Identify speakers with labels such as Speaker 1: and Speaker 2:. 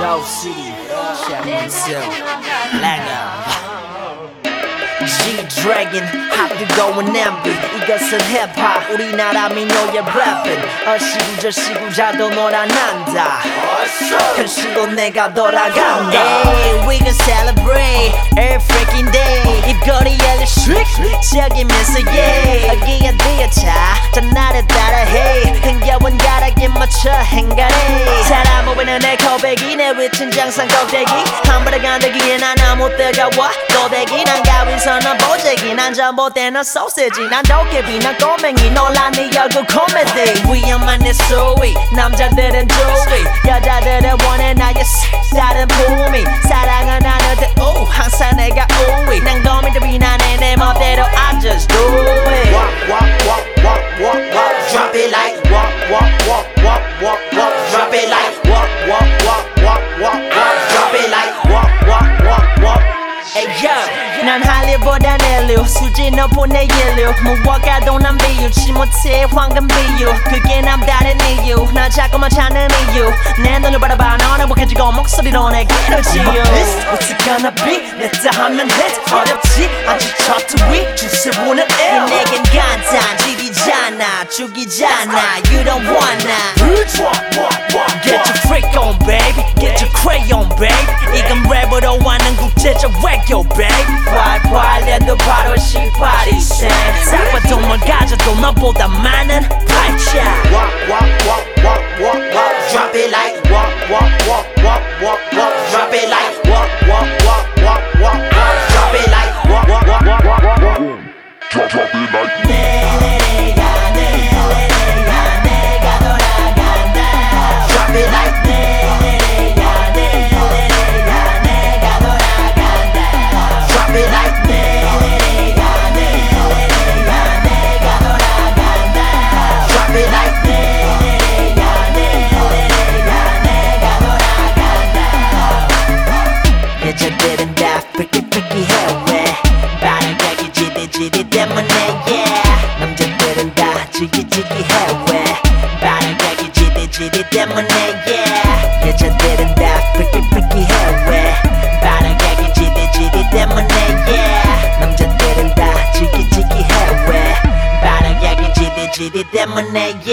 Speaker 1: Show City, Shamansil, Langer, G-Dragon, 핫뜨거운 냄비 이것은 힙합 우리나라 민요의 랩은 어시구저시구자도 놀아난다 현실로 내가 돌아간다 Hey, we gon' celebrate every freaking day 입거리 열려 shriek 지역이면서 yeah 어기야 뒤어차 전날에 따라해 흥겨운 가락에 맞춰 행가래 사람 모으는 내 고백이 내 위친 장상 꼭대기 한 번에 간다기에 난 아무 뜨거워 고데기 난 가위선은 보재기 난 전봇대는 소세지 난 도깨비 난 꼬맹이 놀란 네 얼굴 코미디 위험한 내 소위 남자들은 조이 여자들은 원해 나의 색다른 품위 사랑은 나는데 오 항상 내가 우위 난 고민들이 나네 내 멋대로 I just do it
Speaker 2: Walk, walk, walk, walk, walk, walk Drop it like walk, walk, walk, walk, walk, walk Drop it like walk, walk, walk, walk, walk, walk Drop it like walk, walk, walk, walk
Speaker 1: Hey yo, 난 할리보다 넬류 수지 높은 내 인류 무엇과도 난 비유치 못해 황금 비유 그게 남다른 이유 나 자꾸만 찾는 이유 내 눈을 바라봐 넌 행복해지고 목소리로 내게를 지우 What's it gonna be? 냈다 하면 hit 어렵지 않지 차트 위 주세보는 L 내겐 간단지리잖아 죽이잖아 You don't wanna Get your freak on baby Get your crayon baby 이건 랩으로 하는 국제적 외교 baby 활활 해도 바로 18이 생 싹봐도 뭘 가져도 너보다 많은 팔자
Speaker 2: Walk, walk, walk, walk, walk, walk Drop it like walk, walk, walk, walk, walk, walk Drop it like walk, walk, walk, walk, walk, walk Drop it like walk, walk, walk, walk, walk, walk Drop it like 내가 돌아간다 Drop it like 내가 돌아간다 Drop it like 내가 돌아간다 Drop it like 내가 돌아간다 여자들은 다 freaky freaky 해외 바람가기 지디 때문에 yeah 남자들은 다 지기 해외 바람가기 지디 때문에 yeah 여자들은 다 freaky freaky 해외 바람가기 지디 때문에 yeah 남자들은 다 지기 해외 바람가기 지디 때문에 yeah